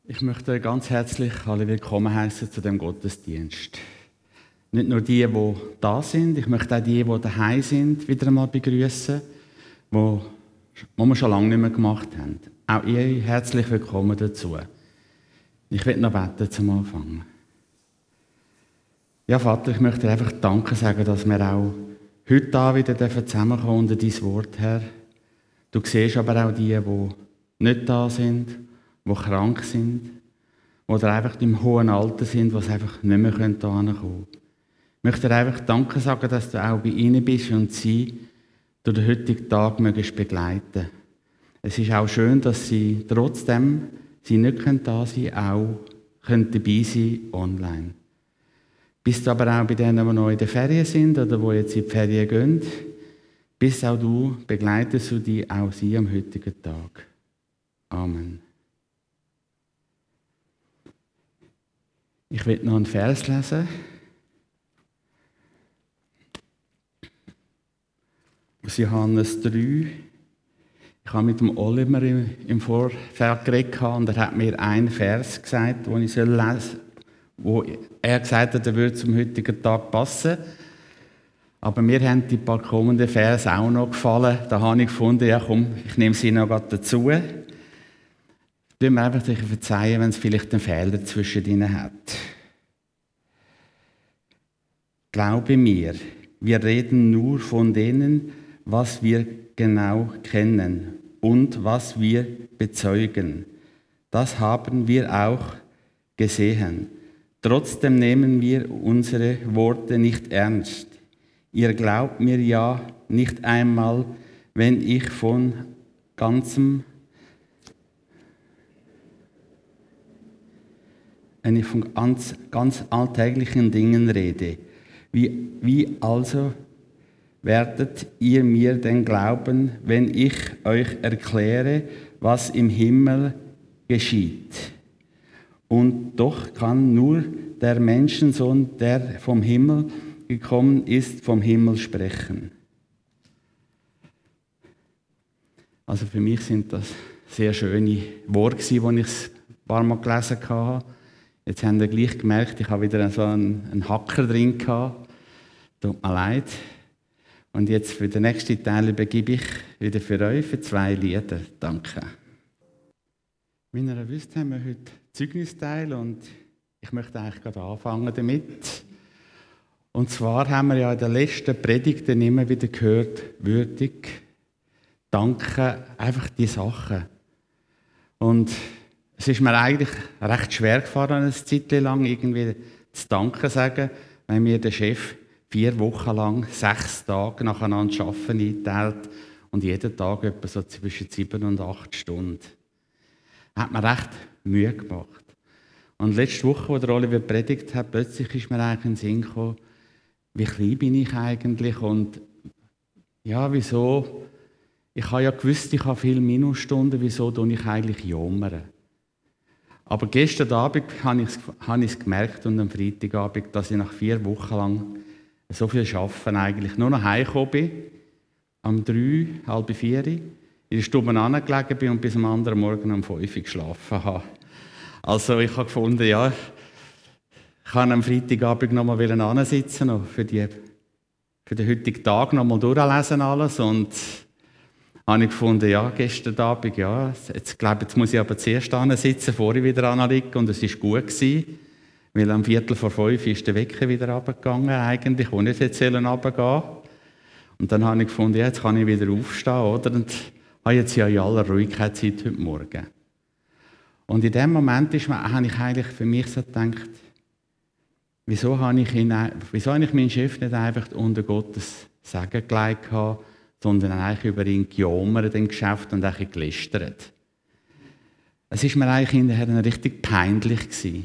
Ich möchte euch ganz herzlich alle willkommen heißen zu dem Gottesdienst. Nicht nur die da sind, ich möchte auch die daheim sind, wieder einmal begrüßen, wo wir schon lange nicht mehr gemacht haben. Auch ihr herzlich willkommen dazu. Ich werde noch beten zum Anfang. Ja, Vater, ich möchte dir einfach Danke sagen, dass wir auch heute da wieder zusammenkommen unter dein Wort, Herr. Du siehst aber auch die nicht da sind, die krank sind oder einfach im hohen Alter sind, die einfach nicht mehr hierher kommen können. Ich möchte dir einfach Danke sagen, dass du auch bei ihnen bist und sie durch den heutigen Tag begleiten können. Es ist auch schön, dass sie trotzdem sie nicht da sein können, auch dabei sein online. Bist du aber auch bei denen, die noch in den Ferien sind oder die jetzt in die Ferien gehen, bist auch du, begleitest du die auch sie am heutigen Tag. Amen. Ich will noch einen Vers lesen. Aus Johannes 3. Ich habe mit dem Oliver im Vorfeld geredet und er hat mir einen Vers gesagt, den ich lesen soll, wo er gesagt hat, er würde zum heutigen Tag passen. Aber mir haben die paar kommenden Verse auch noch gefallen. Da habe ich gefunden, ja komm, ich nehme sie noch dazu. Tut mir einfach sicher verzeihen, wenn es vielleicht einen Fehler zwischen ihnen hat. Glaube mir, wir reden nur von denen, was wir genau kennen und was wir bezeugen. Das haben wir auch gesehen. Trotzdem nehmen wir unsere Worte nicht ernst. Ihr glaubt mir ja nicht einmal, wenn ich von ganz alltäglichen Dingen rede. Wie also werdet ihr mir denn glauben, wenn ich euch erkläre, was im Himmel geschieht? Und doch kann nur der Menschensohn, der vom Himmel gekommen ist, vom Himmel sprechen. Also für mich sind das sehr schöne Worte, die ich ein paar Mal gelesen habe. Jetzt habt ihr gleich gemerkt, ich habe wieder so einen Hacker drin gehabt. Tut mir leid. Und jetzt für den nächsten Teil übergebe ich wieder für euch für 2 Lieder. Danke. Wie ihr wisst, haben wir heute Zeugnisteil und ich möchte eigentlich gerade anfangen damit. Und zwar haben wir ja in den letzten Predigten immer wieder gehört, würdig, danke, einfach die Sachen. Und es ist mir eigentlich recht schwer gefallen, eine Zeit lang irgendwie zu danken sagen, wenn mir der Chef 4 Wochen lang 6 Tage nacheinander arbeiten einteilt und jeden Tag etwa so zwischen 7 und 8 Stunden. Das hat mir recht Mühe gemacht. Und letzte Woche, als der Oliver predigt hat, plötzlich ist mir eigentlich in den Sinn gekommen, wie klein bin ich eigentlich und ja, wieso? Ich habe ja gewusst, ich habe viele Minusstunden, wieso tue ich eigentlich jammern? Aber gestern Abend habe ich es gemerkt und am Freitagabend, dass ich nach 4 Wochen lang so viel Arbeiten eigentlich nur noch heimgekommen bin, um 3, halb 4 in der Stube angelegen bin und bis am anderen Morgen um 5 Uhr geschlafen habe. Also ich habe gefunden, ja, ich kann am Freitagabend noch mal hinsitzen noch für den heutigen Tag noch mal durchlesen alles und habe ich gefunden, ja, gestern Abend, ja, jetzt muss ich aber zuerst sitzen, bevor ich wieder liege und es war gut gewesen, weil am 4:45 ist der Wecker wieder runtergegangen eigentlich, wo nicht jetzt runtergehen. Und dann habe ich gefunden, ja, jetzt kann ich wieder aufstehen, oder? Und habe jetzt ja in aller Ruhigkeit Zeit heute Morgen. Und in dem Moment habe ich eigentlich für mich so gedacht, wieso habe ich meinen Chef nicht einfach unter Gottes Segen gelegt, sondern eigentlich über ihn gejammert im Geschäft und auch gelästert. Es war mir eigentlich hinterher richtig peinlich gewesen,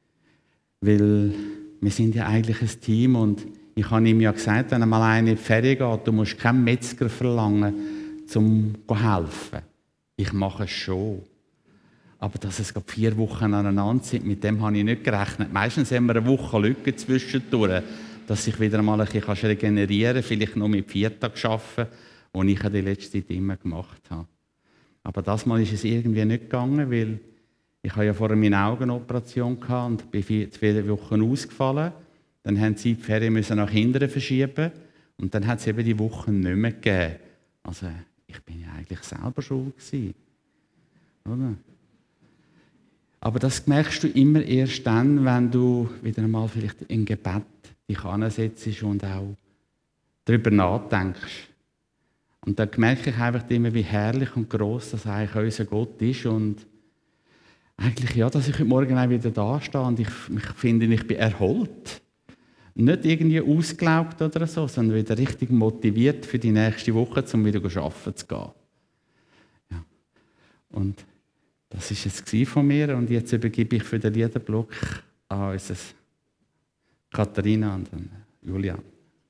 weil wir sind ja eigentlich ein Team und ich habe ihm ja gesagt, wenn einmal einer in die Ferien geht, du musst keinen Metzger verlangen, um zu helfen. Ich mache es schon. Aber dass es 4 Wochen aneinander sind, mit dem habe ich nicht gerechnet. Meistens haben wir eine Woche Lücke zwischendurch, dass ich wieder einmal ein bisschen regenerieren kann, vielleicht noch mit 4 Tagen arbeiten, die ich die letzte Zeit immer gemacht habe. Aber das Mal ist es irgendwie nicht gegangen, weil Ich hatte ja vorher meine Augenoperation und bin 4 Wochen ausgefallen. Dann haben sie die Ferien nach hinten verschieben und dann hat es eben die Wochen nicht mehr gegeben. Also ich bin ja eigentlich selber schuld gewesen, oder? Aber das merkst du immer erst dann, wenn du wieder einmal vielleicht im Gebet dich hinsetzt und auch darüber nachdenkst. Und dann merke ich einfach immer, wie herrlich und gross das eigentlich unser Gott ist. Und eigentlich, ja, dass ich heute Morgen auch wieder da stehe und ich finde, ich bin erholt. Nicht irgendwie ausgelaugt oder so, sondern wieder richtig motiviert für die nächste Woche, um wieder arbeiten zu gehen. Ja. Und das war es von mir. Und jetzt übergebe ich für den Liederblock an unsere Katharina und Julian.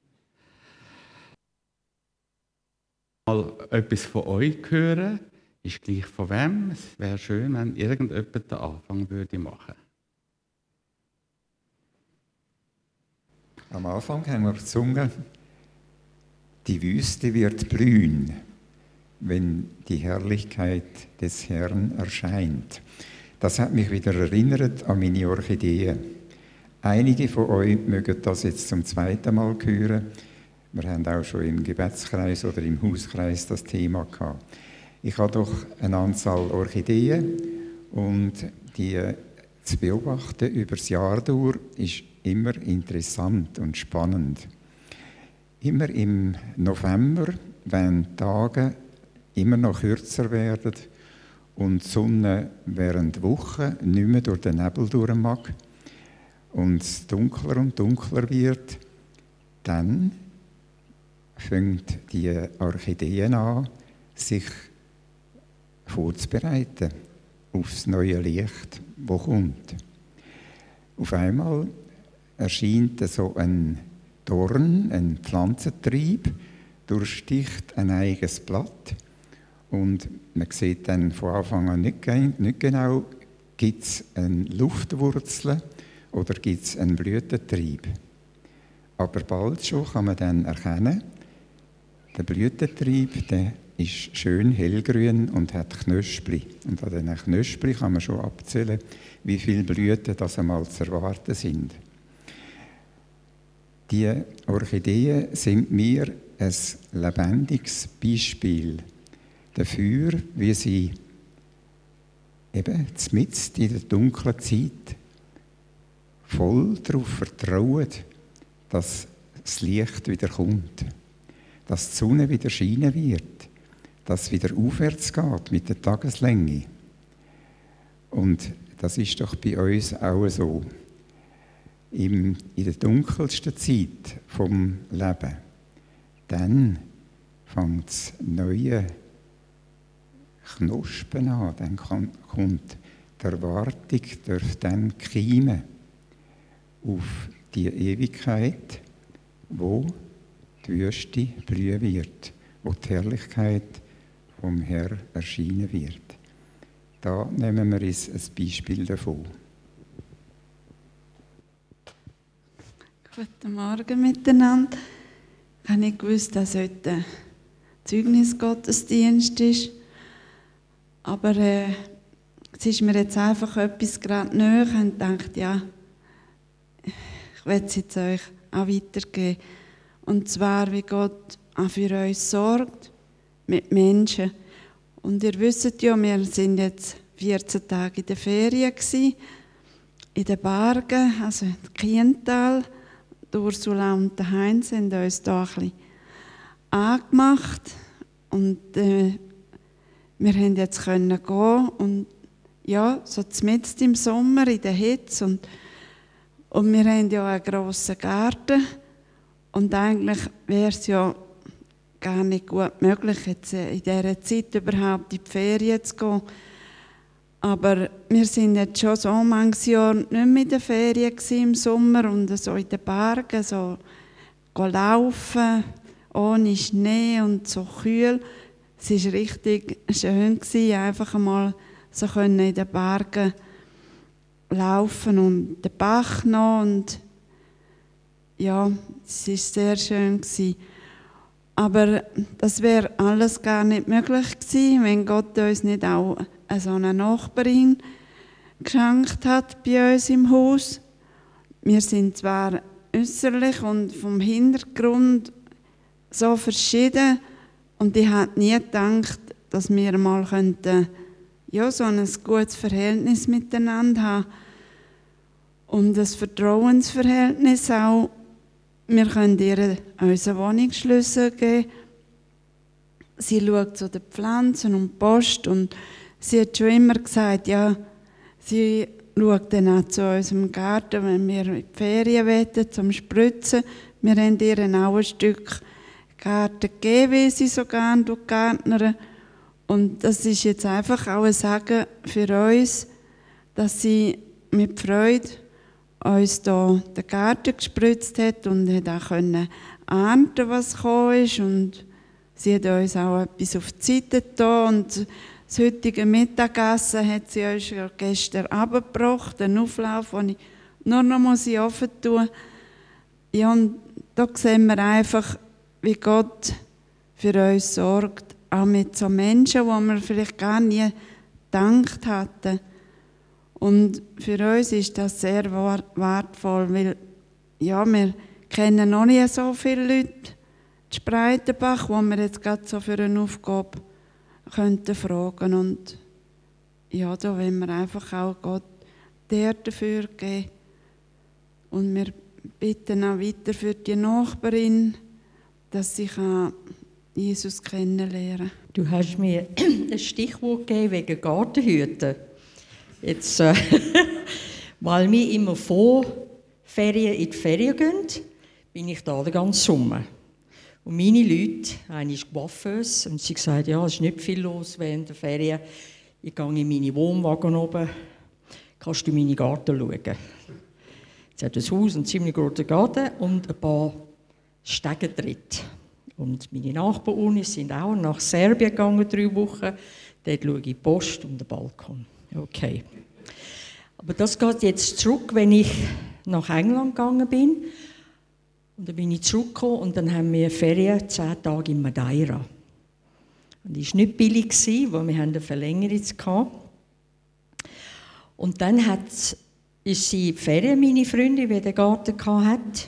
Mal etwas von euch hören, ist gleich von wem. Es wäre schön, wenn irgendjemand den Anfang würde machen. Am Anfang haben wir gesungen, die Wüste wird blühen, wenn die Herrlichkeit des Herrn erscheint. Das hat mich wieder erinnert an meine Orchideen. Einige von euch mögen das jetzt zum zweiten Mal hören. Wir haben auch schon im Gebetskreis oder im Hauskreis das Thema gehabt. Ich habe doch eine Anzahl Orchideen und die zu beobachten über das Jahr durch ist immer interessant und spannend. Immer im November, wenn die Tage immer noch kürzer werden und die Sonne während Wochen nicht mehr durch den Nebel durch mag und es dunkler und dunkler wird, dann fängt die Orchideen an, sich vorzubereiten auf das neue Licht, das kommt. Auf einmal erscheint so ein Dorn, ein Pflanzentrieb, durchsticht ein eigenes Blatt und man sieht dann von Anfang an nicht genau, gibt es eine Luftwurzel oder gibt es einen Blütentrieb. Aber bald schon kann man dann erkennen, der Blütentrieb, der ist schön hellgrün und hat Knöspli. Und an diesen Knöspli kann man schon abzählen, wie viele Blüten das einmal zu erwarten sind. Die Orchideen sind mir ein lebendiges Beispiel dafür, wie sie eben mitten in der dunklen Zeit voll darauf vertrauen, dass das Licht wieder kommt, dass die Sonne wieder scheinen wird, dass es wieder aufwärts geht mit der Tageslänge. Und das ist doch bei uns auch so. In der dunkelsten Zeit vom Leben, dann fängt das neue Knospen an, dann kommt die Erwartung, darf dann keimen auf die Ewigkeit, wo die Wüste blühen wird, wo die Herrlichkeit vom Herrn erscheinen wird. Da nehmen wir uns ein Beispiel davon. Guten Morgen miteinander. Ich habe nicht gewusst, dass heute ein Zeugnisgottesdienst ist. Aber es ist mir jetzt einfach etwas gerade näher und dachte, ja, ich werde es jetzt euch auch weitergeben. Und zwar, wie Gott auch für uns sorgt mit Menschen. Und ihr wisst ja, wir sind jetzt 14 Tage in der Ferien gewesen, in den Bergen, also in Kiental. Ursula und der Heinz haben uns da ein bisschen angemacht und wir können jetzt gehen und ja, so mitten im Sommer in der Hitze und wir haben ja einen grossen Garten und eigentlich wäre es ja gar nicht gut möglich, jetzt in dieser Zeit überhaupt in die Ferien zu gehen. Aber wir sind jetzt schon so manches Jahr nicht mehr in den Ferien im Sommer und so in den Bergen so laufen, ohne Schnee und so kühl. Es war richtig schön, einfach einmal so in den Bergen laufen und den Bach noch. Und ja, es war sehr schön. Aber das wäre alles gar nicht möglich gewesen, wenn Gott uns nicht auch so eine Nachbarin geschenkt hat bei uns im Haus. Wir sind zwar äußerlich und vom Hintergrund so verschieden und ich hätte nie gedacht, dass wir mal könnten, ja, so ein gutes Verhältnis miteinander haben und ein Vertrauensverhältnis auch. Wir können ihr unseren Wohnungsschlüssel geben. Sie schaut zu den Pflanzen und Post und sie hat schon immer gesagt, ja, sie schaut dann auch zu unserem Garten, wenn wir in die Ferien wollen, zum Spritzen. Wir haben ihr auch ein Stück Garten gegeben, wie sie so gerne gärtnern. Und das ist jetzt einfach auch ein Sagen für uns, dass sie mit Freude uns hier den Garten gespritzt hat und hat auch ernten, was gekommen ist. Und sie hat uns auch etwas auf die Seite getan. Und das heutige Mittagessen hat sie uns ja gestern Abend gebracht, einen Auflauf, den ich nur noch offen tun muss. Ja, und da sehen wir einfach, wie Gott für uns sorgt, auch mit so Menschen, die wir vielleicht gar nie gedacht hatten. Und für uns ist das sehr wertvoll, weil ja, wir kennen noch nicht so viele Leute in Spreitenbach, wo wir jetzt gerade so für eine Aufgabe könnten fragen. Und ja, da wollen wir einfach auch Gott die Ehre dafür geben. Und wir bitten auch weiter für die Nachbarin, dass sie Jesus kennenlernen kann. Du hast mir ein Stichwort gegeben wegen Gartenhüten. Jetzt, weil wir immer vor Ferien in die Ferien gehen, bin ich da den ganzen Sommer. Und meine Leute, eine ist coiffeuse und sie sagt, ja, es ist nicht viel los während der Ferien. Ich gehe in meine Wohnwagen oben, kannst du meinen Garten schauen. Sie hat ein Haus, einen ziemlich großen Garten und ein paar Stegentritte. Und meine Nachbarn sind auch nach Serbien gegangen, 3 Wochen. Dort schaue ich die Post und den Balkon. Okay. Aber das geht jetzt zurück, wenn ich nach England gegangen bin. Und dann bin ich zurückgekommen und dann haben wir Ferien 10 Tage in Madeira. Und das war nicht billig, weil wir eine Verlängerung hatten. Und dann ist sie in die Ferien, meine Freundin, die den Garten hatte.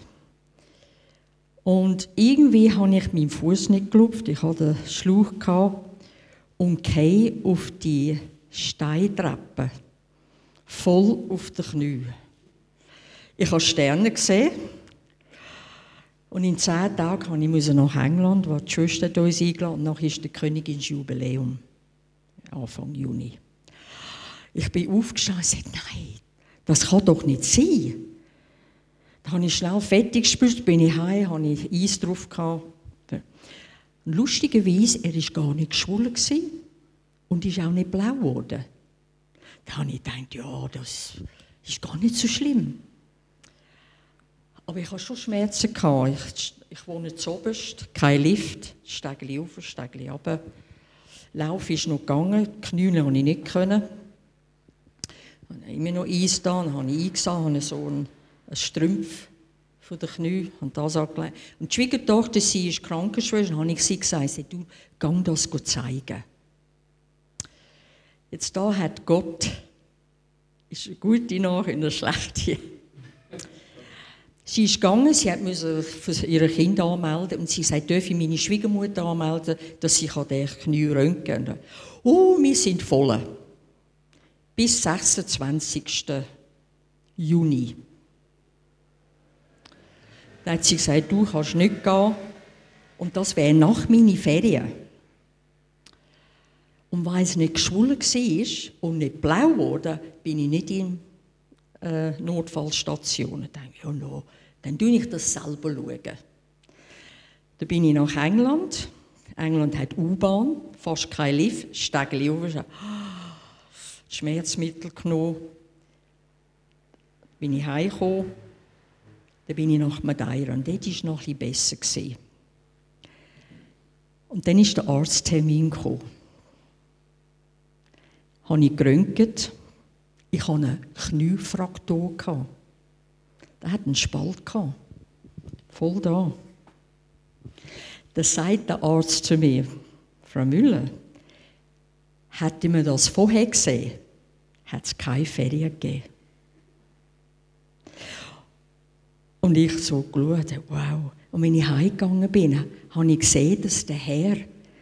Und irgendwie habe ich meinen Fuß nicht gelupft. Ich hatte den Schlauch und fiel auf die Steintreppe. Voll auf den Knie. Ich habe Sterne gesehen. Und in 10 Tagen musste ich nach England, wo die Schwester uns eingeladen. Und nachher ist der Königinsjubiläum. Anfang Juni. Ich bin aufgestanden und sagte, nein, das kann doch nicht sein. Da habe ich schnell fertig gespült, bin ich heim, habe ich Eis drauf gehabt. Und lustigerweise, er war gar nicht geschwollen und ist auch nicht blau geworden. Da habe ich gedacht, ja, das ist gar nicht so schlimm. Aber ich hatte schon Schmerzen. Ich wohne zuoberst, kein Lift, Stegli auf, Stegli runter. Lauf ist noch gegangen, die Knie konnte ich nicht. Ich habe immer noch Eis da, dann habe ich eingesehen, habe so einen Strumpf von den Knien, habe das angelegt. Und die Schwiegertochter, sie ist Krankenschwester, habe ich sie gesagt, du, geh das zeigen. Jetzt da hat Gott, ist eine gute Nachricht und eine schlechte. Sie ist gegangen, sie musste für ihre Kinder anmelden und sie sagt, darf ich meine Schwiegermutter anmelden, dass sie den Knie röntgen kann. Oh, wir sind voll. Bis 26. Juni. Dann hat sie gesagt, du kannst nicht gehen. Und das wäre nach meinen Ferien. Und weil es nicht geschwollen war und nicht blau wurde, bin ich nicht in Notfallstation. Ich dachte, ja, no, dann schaue ich das selber. Dann bin ich nach England. England hat U-Bahn, fast kein Lift, Stegli auf. Schmerzmittel genommen. Bin ich heimgekommen. Dann bin ich nach Madeira und dort war es noch etwas besser. Und dann ist der Arzttermin gekommen. Habe ich geröntgt. Ich hatte eine Kniefraktur. Der hat einen Spalt gehabt. Voll da. Dann sagt der Arzt zu mir, Frau Müller, hätte man das vorher gesehen, hat es keine Ferien gegeben. Und ich so geschaut, wow. Und wenn ich heimgegangen bin, habe ich gesehen, dass der Herr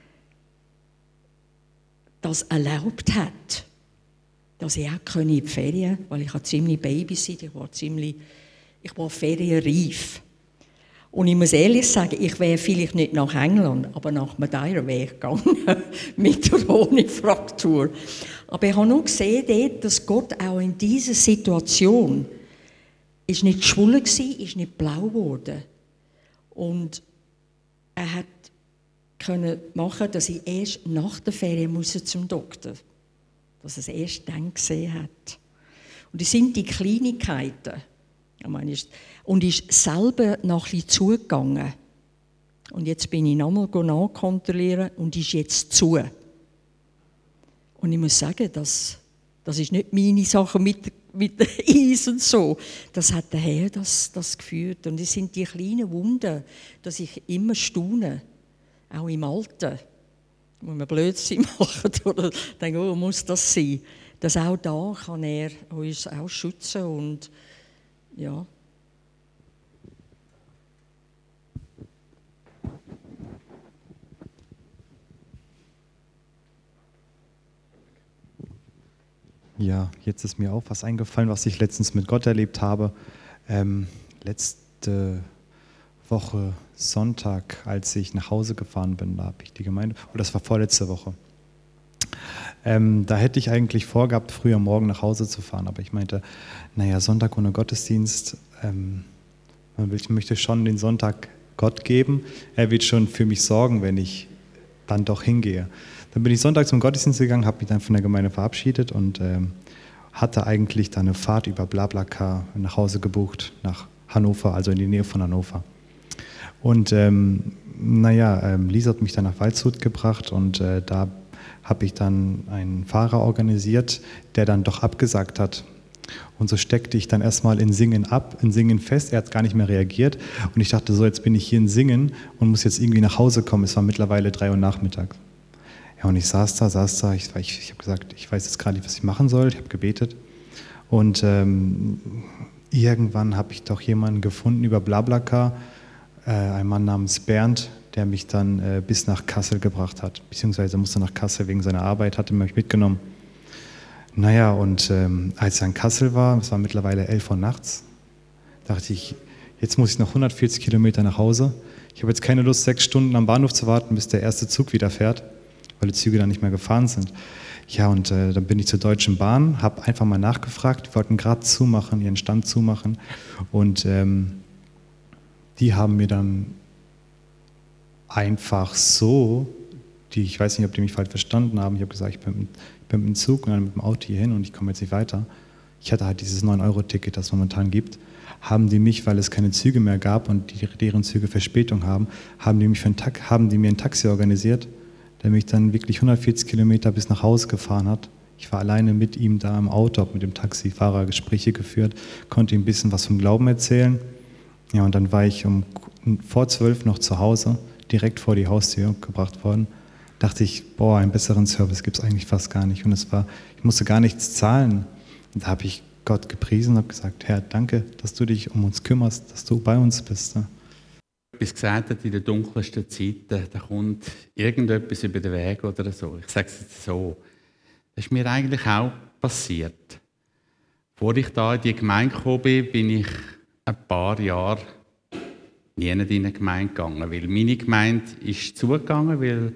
das erlaubt hat, dass ich auch in die Ferien, weil ich ziemlich Babysitter, ich war ferienreif. Und ich muss ehrlich sagen, ich wäre vielleicht nicht nach England, aber nach Madeira wäre ich gegangen, mit oder ohne Fraktur. Aber ich habe nur gesehen, dort, dass Gott auch in dieser Situation ist nicht geschwollen war, ist nicht blau geworden. Und er hat können machen, dass ich erst nach der Ferien zum Doktor musste. Dass er es erst dann gesehen hat. Und das sind die Kleinigkeiten. Und ist selber noch ein bisschen zugegangen. Und jetzt bin ich nochmal nachkontrollieren und ist jetzt zu. Und ich muss sagen, das ist nicht meine Sache mit der Eis und so. Das hat der Herr das geführt. Und es sind die kleinen Wunden, dass ich immer staune. Auch im Alten. Wo man Blödsinn macht oder denkt, oh, muss das sein? Dass auch da kann er uns auch schützen und ja. Ja, jetzt ist mir auch was eingefallen, was ich letztens mit Gott erlebt habe. Letzte Woche Sonntag, als ich nach Hause gefahren bin, da habe ich die Gemeinde, oder das war vorletzte Woche. Da hätte ich eigentlich vorgehabt, früh am Morgen nach Hause zu fahren, aber ich meinte, naja, Sonntag ohne Gottesdienst, ich möchte schon den Sonntag Gott geben, er wird schon für mich sorgen, wenn ich dann doch hingehe. Dann bin ich Sonntag zum Gottesdienst gegangen, habe mich dann von der Gemeinde verabschiedet und hatte eigentlich dann eine Fahrt über BlaBlaCar nach Hause gebucht, nach Hannover, also in die Nähe von Hannover. Und Lisa hat mich dann nach Waldshut gebracht und da habe ich dann einen Fahrer organisiert, der dann doch abgesagt hat. Und so steckte ich dann erstmal in Singen fest. Er hat gar nicht mehr reagiert. Und ich dachte so, jetzt bin ich hier in Singen und muss jetzt irgendwie nach Hause kommen. Es war mittlerweile 3 Uhr nachmittags. Ja, und ich saß da. Ich habe gesagt, ich weiß jetzt gerade nicht, was ich machen soll. Ich habe gebetet. Und irgendwann habe ich doch jemanden gefunden über BlaBlaCar, ein Mann namens Bernd, der mich dann bis nach Kassel gebracht hat. Beziehungsweise musste nach Kassel wegen seiner Arbeit, hatte mich mitgenommen. Naja, und als er in Kassel war, es war mittlerweile 11 Uhr nachts, dachte ich, jetzt muss ich noch 140 Kilometer nach Hause. Ich habe jetzt keine Lust, 6 Stunden am Bahnhof zu warten, bis der erste Zug wieder fährt, weil die Züge dann nicht mehr gefahren sind. Ja, und dann bin ich zur Deutschen Bahn, habe einfach mal nachgefragt, die wollten gerade zumachen, ihren Stand zumachen. Und die haben mir dann einfach so, ich weiß nicht, ob die mich falsch verstanden haben, ich habe gesagt, ich bin mit dem Zug und dann mit dem Auto hier hin und ich komme jetzt nicht weiter. Ich hatte halt dieses 9-Euro-Ticket, das es momentan gibt. Haben die mich, weil es keine Züge mehr gab und deren Züge Verspätung haben, haben die mir ein Taxi organisiert, der mich dann wirklich 140 Kilometer bis nach Hause gefahren hat. Ich war alleine mit ihm da im Auto, habe mit dem Taxifahrer Gespräche geführt, konnte ihm ein bisschen was vom Glauben erzählen. Ja, und dann war ich vor 12 noch zu Hause, direkt vor die Haustür gebracht worden. Dachte ich, einen besseren Service gibt es eigentlich fast gar nicht. Und ich musste gar nichts zahlen. Und da habe ich Gott gepriesen und habe gesagt, Herr, danke, dass du dich um uns kümmerst, dass du bei uns bist. Etwas gesagt hat, in den dunkelsten Zeiten, da kommt irgendetwas über den Weg oder so. Ich sage es jetzt so. Das ist mir eigentlich auch passiert. Bevor ich da in die Gemeinde gekommen bin, bin ich ein paar Jahre nie in eine Gemeinde gegangen. Weil meine Gemeinde ist zugegangen, weil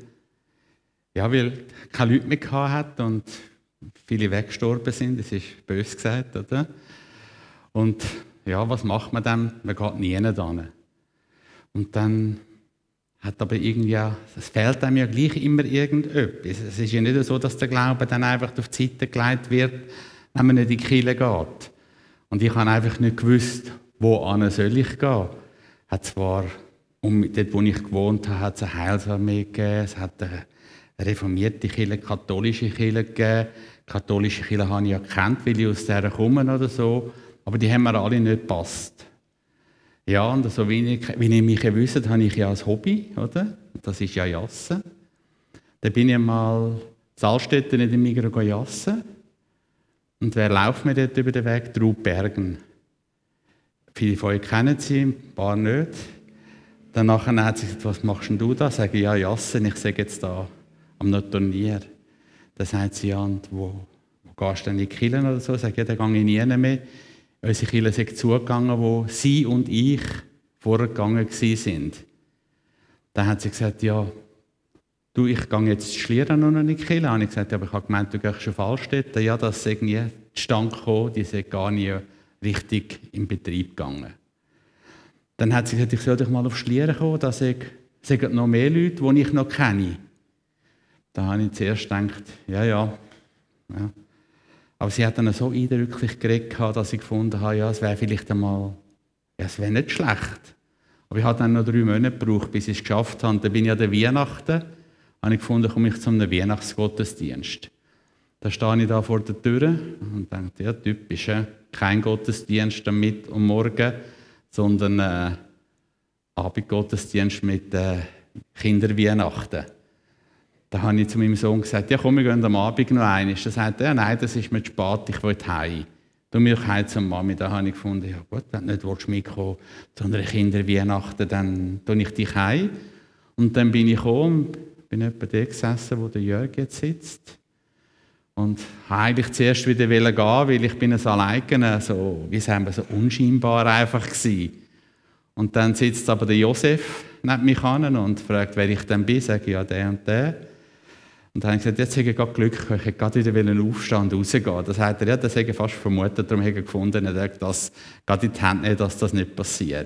keine Leute mehr hatte und viele weggestorben sind. Das ist böse gesagt, oder? Und ja, was macht man dann? Man geht nie hin. Und dann hat aber irgendwie, es fehlt einem ja gleich immer irgendetwas. Es ist ja nicht so, dass der Glaube dann einfach auf die Seite gelegt wird, wenn man nicht in die Kirche geht. Und ich habe einfach nicht gewusst, wohin soll ich gehen. Hat zwar, dort wo ich gewohnt habe, hat es eine Heilsarmee gegeben, es hat eine reformierte Kirche, katholische Kirche gegeben. Katholische Kirche habe ich ja gekannt, weil ich aus der komme oder so. Aber die haben mir alle nicht gepasst. Ja, und so wie ihr mich ja wisst, habe ich ja ein Hobby, oder? Das ist ja Jassen. Da bin ich mal in Altstätten in der Migros jassen. Und wer läuft mir dort über den Weg? Trubbergen. Viele von euch kennen sie, ein paar nicht. Danach hat sie gesagt, was machst denn du da? Sage ich, ja, Jassen, ich sage jetzt da am Turnier. Dann sagt sie, ja, und wo gehst du denn in die Kirche oder so? Sage ich, ja, dann gehe ich nie mehr. Unsere Kirche sind zugegangen, wo sie und ich vorgegangen sind. Dann hat sie gesagt, ja, du, ich gehe jetzt Schlieren noch in die Kirche. Dann habe ich gesagt, ja, aber ich habe gemeint, du gehst schon falsch dort. Ja, das sei nie zustande gekommen, die sind gar nie richtig in Betrieb gegangen. Dann hat sie gesagt, ich soll doch mal auf Schlieren kommen, da sagen noch mehr Leute, die ich noch kenne. Da habe ich zuerst gedacht, ja. Aber sie hat dann so eindrücklich geredet, dass ich gefunden habe, ja, es wäre vielleicht einmal, ja, es wäre nicht schlecht. Aber ich habe dann noch 3 Monate gebraucht, bis ich es geschafft habe. Dann bin ich an der Weihnachten, habe ich gefunden, komme ich zu einem Weihnachtsgottesdienst. Da stehe ich da vor der Tür und denke, ja, typisch, kein Gottesdienst am Mittag und Morgen, sondern Abendgottesdienst mit Kinderweihnachten. Da habe ich zu meinem Sohn gesagt, ja komm, wir gehen am Abend noch einmal. Da sagt er, ja, nein, das ist mir zu spät, ich will heim. Du mich heim zur Mami. Da habe ich gefunden, ja gut, wenn du nicht mitkommen willst, zu einer Kinderweihnachten, dann tue ich dich heim. Und dann bin ich gekommen und bin etwa da gesessen, wo der Jörg jetzt sitzt. Und eigentlich zuerst wieder gehen, weil ich bin alleine, so, wie sagen wir, so unscheinbar einfach gewesen. Und dann sitzt aber der Josef neben mich an und fragt, wer ich denn bin. Sage ich, ja, der und der. Und dann habe ich gesagt, jetzt habe ich gerade Glück, ich hätte gerade wieder aufstehen und rausgehen. Das hat er, ja, das habe ich fast vermutet, darum habe ich gefunden, dass gerade in die Hände nehmen, dass das nicht passiert.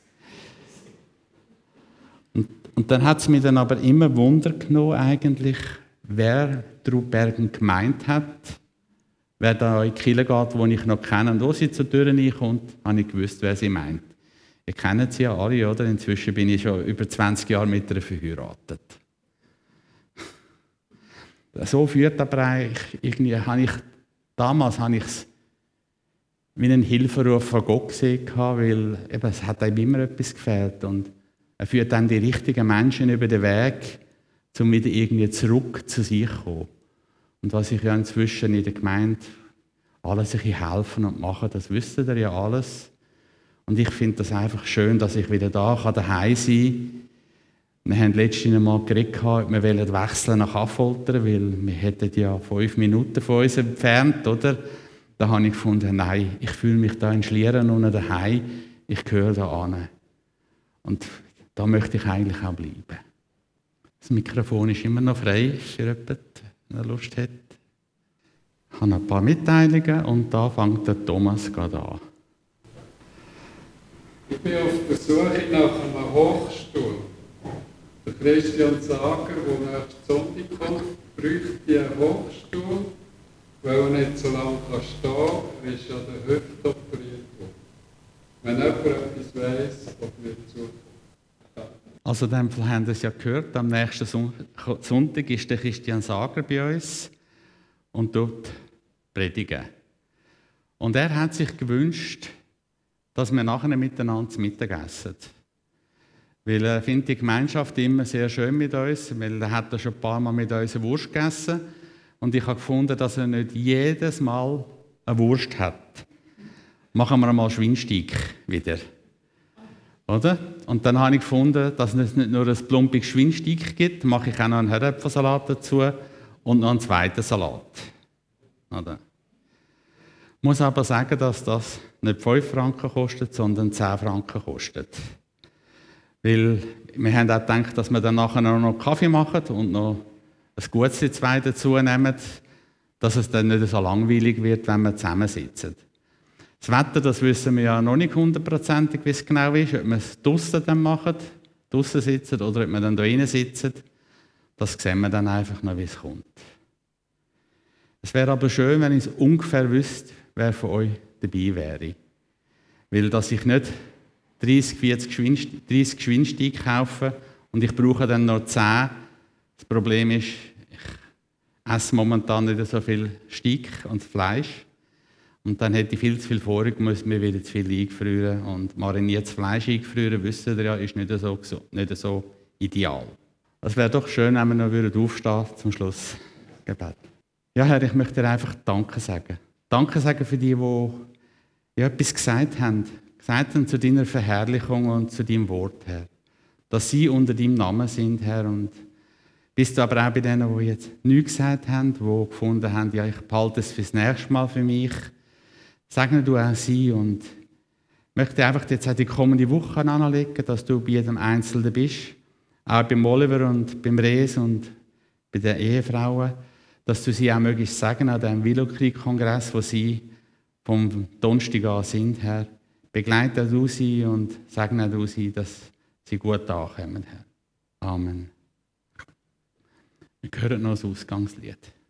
Und dann hat es mich dann aber immer Wunder genommen, eigentlich, wer Trubbergen gemeint hat, wer da in die Kirche geht, die ich noch kenne. Und wo sie zur Tür reinkommt, habe ich gewusst, wer sie meint. Ihr kennt sie ja alle, oder? Inzwischen bin ich schon über 20 Jahre mit ihr verheiratet. So führt aber damals habe ich es wie einen Hilferuf von Gott gesehen, weil eben, es hat einem immer etwas gefehlt. Und er führt dann die richtigen Menschen über den Weg, um wieder irgendwie zurück zu sich zu kommen. Und was ich ja inzwischen in der Gemeinde alles helfen und machen, das wisst ihr ja alles. Und ich finde das einfach schön, dass ich wieder daheim sein kann. Wir haben letztens einmal geredet, ob wir wechseln nach Affoltern, weil wir hätten ja 5 Minuten von uns entfernt, oder? Da habe ich gefunden, nein, ich fühle mich da in Schlieren und daheim, ich gehöre da an. Und da möchte ich eigentlich auch bleiben. Das Mikrofon ist immer noch frei, für jemanden, der Lust hat. Ich habe noch ein paar Mitteilungen und da fängt der Thomas gerade an. Ich bin auf der Suche nach einem Hochstuhl. Der Christian Sager, der nächsten Sonntag kommt, bräuchte einen Hochstuhl, weil er nicht so lange stehen kann. Er ist an der Hüfte operiert worden. Wenn jemand etwas weiss, ob mir zukommt. Also in dem Fall haben wir es ja gehört, am nächsten Sonntag ist der Christian Sager bei uns und dort predigen. Und er hat sich gewünscht, dass wir nachher miteinander zu Mittag essen. Weil er findet die Gemeinschaft immer sehr schön mit uns, weil er hat schon ein paar Mal mit uns eine Wurst gegessen. Und ich habe gefunden, dass er nicht jedes Mal eine Wurst hat. Machen wir einmal Schweinsteig wieder. Oder? Und dann habe ich gefunden, dass es nicht nur ein plumpiges Schweinsteig gibt, mache ich auch noch einen Herdäpfelsalat dazu und noch einen zweiten Salat. Oder? Ich muss aber sagen, dass das nicht 5 Franken kostet, sondern 10 Franken kostet. Weil wir haben auch gedacht, dass wir dann nachher noch Kaffee machen und noch ein gutes 2 dazu nehmen, dass es dann nicht so langweilig wird, wenn wir zusammensitzen. Das Wetter, das wissen wir ja noch nicht 100%, wie es genau ist, ob wir es draussen dann machen, draussen sitzen oder ob wir dann da drinnen sitzen. Das sehen wir dann einfach noch, wie es kommt. Es wäre aber schön, wenn ich ungefähr wüsste, wer von euch dabei wäre. Weil, dass ich nicht 30 Schweinsteige kaufe und ich brauche dann noch 10. Das Problem ist, ich esse momentan nicht so viel Steak und Fleisch. Und dann hätte ich viel zu viel Vorrat, muss mir wieder zu viel eingefrieren. Und mariniertes Fleisch eingefrieren, wisst ihr ja, ist nicht so ideal. Es wäre doch schön, wenn wir noch aufstehen zum Schlussgebet. Ja, Herr, ich möchte dir einfach Danke sagen. Danke sagen für die etwas gesagt haben zu deiner Verherrlichung und zu deinem Wort, Herr. Dass sie unter deinem Namen sind, Herr. Und bist du aber auch bei denen, die jetzt nichts gesagt haben, die gefunden haben, ja, ich behalte es fürs nächste Mal für mich. Segne du auch sie und möchte einfach jetzt auch die kommende Woche anlegen, dass du bei jedem Einzelnen bist. Auch beim Oliver und beim Res und bei den Ehefrauen, dass du sie auch möglichst sagen an dem Willowcreek-Kongress, wo sie vom Donnerstag an sind, Herr. Begleite du sie und segne du sie, dass sie gut ankommen, Herr. Amen. Wir hören noch das Ausgangslied.